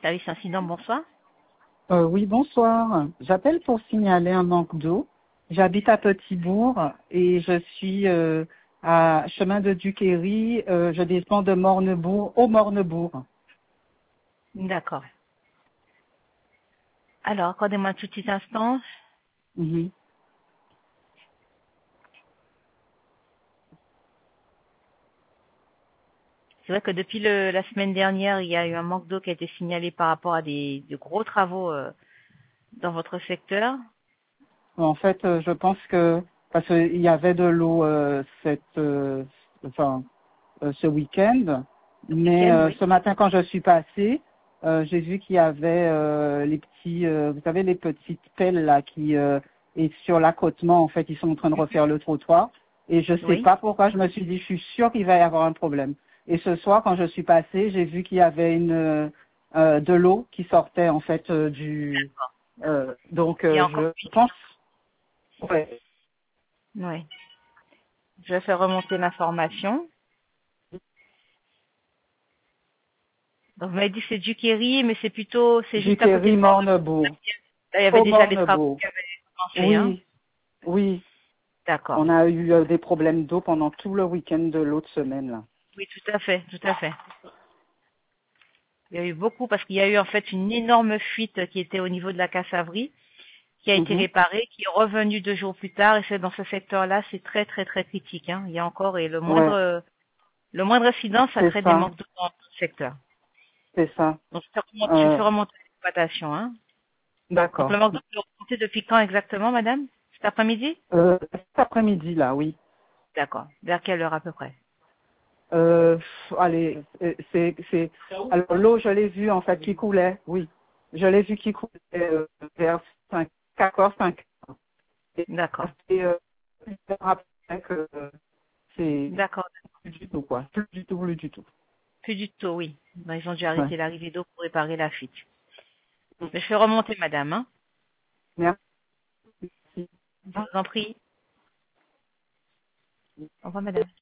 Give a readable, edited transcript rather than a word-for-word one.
Service incident, bonsoir. Oui, bonsoir. J'appelle pour signaler un manque d'eau. J'habite à Petit-Bourg et je suis à chemin de Duquéry. Je descends de Mornebourg au Mornebourg. D'accord. Alors, accordez-moi un tout petit instant. Mhm. C'est vrai que depuis la semaine dernière, il y a eu un manque d'eau qui a été signalé par rapport à de gros travaux dans votre secteur. En fait, je pense que parce qu'il y avait de l'eau ce week-end, mais Week-end, oui. ce matin quand je suis passée, j'ai vu qu'il y avait les petits, vous savez, les petites pelles là qui et sur l'accotement en fait, ils sont en train de refaire le trottoir et je sais Oui. pas pourquoi je me suis dit, je suis sûre qu'il va y avoir un problème. Et ce soir quand je suis passée, j'ai vu qu'il y avait de l'eau qui sortait en fait donc Il y a encore. je pense ouais. Oui. Je vais faire remonter l'information. Donc, vous m'avez dit que c'est Duquéry, mais c'est juste à côté Duquéry, de Morne. Mornebourg. Là, il y avait Au déjà les travaux Mornebourg. qui avaient commencé, hein. Oui, oui. D'accord. On a eu des problèmes d'eau pendant tout le week-end de l'autre semaine. Là. Oui, tout à fait, tout à fait. Il y a eu beaucoup parce qu'il y a eu en fait une énorme fuite qui était au niveau de la Cassavrie, qui a été Mhm. réparée, qui est revenue 2 jours plus tard, et c'est dans ce secteur-là, c'est très très très critique, hein. Il y a encore et Ouais, le moindre incident, ça c'est crée des ça, manques d'eau dans le secteur. c'est ça. Donc je fais Euh, remonter l'exploitation, hein. Donc le D'accord. manque d'eau, vous le remontez depuis quand exactement, madame? Cet après-midi? Cet après-midi, là, oui. D'accord. Vers quelle heure à peu près? Allez, Alors, l'eau, je l'ai vue, en fait, qui coulait, oui. Je l'ai vue qui coulait vers 5, 14, 5. Et D'accord. plus tard après que c'est D'accord. plus du tout, quoi. Plus du tout, plus du tout. Plus du tout, oui. Ben, ils ont dû Ouais. arrêter l'arrivée d'eau pour réparer la fuite. Mais je fais remonter, madame, hein. Merci. Je vous en prie. Au revoir, madame.